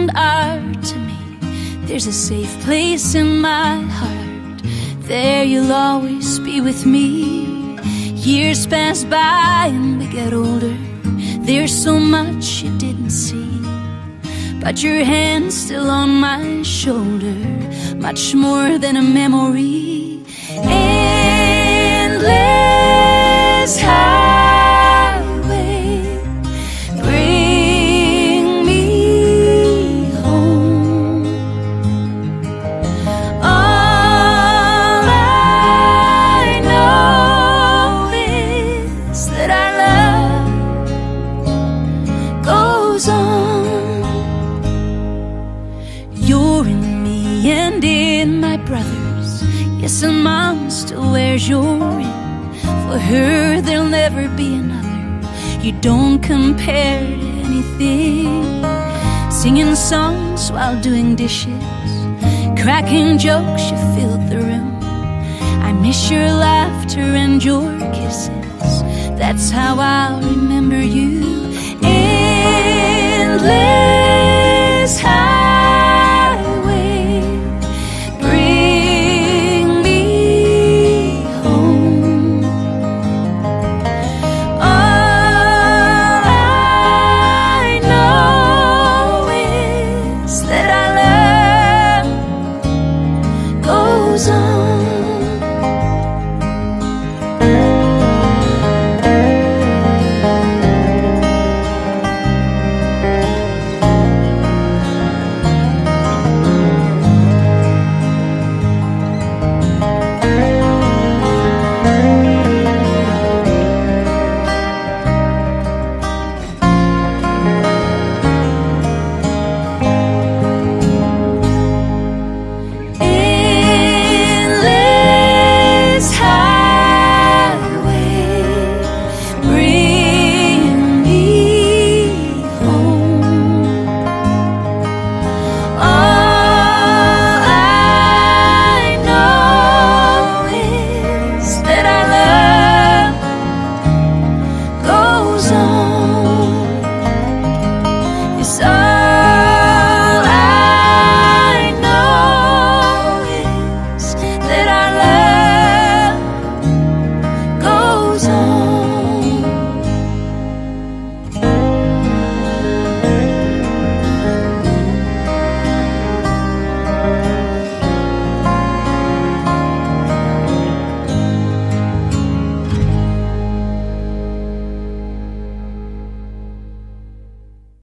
and are to me. There's a safe place in my heart. There you'll always be with me. Years pass by and we get older. There's so much you didn't see, but your hand's still on my shoulder, much more than a memory. Endless highway, bring me home. All I know is that our love goes on. You're in me and in my brothers. Yes, and Mom still wears your ring. For her there'll never be another. You don't compare to anything. Singing songs while doing dishes, cracking jokes, you filled the room. I miss your laughter and your kisses. That's how I'll remember you.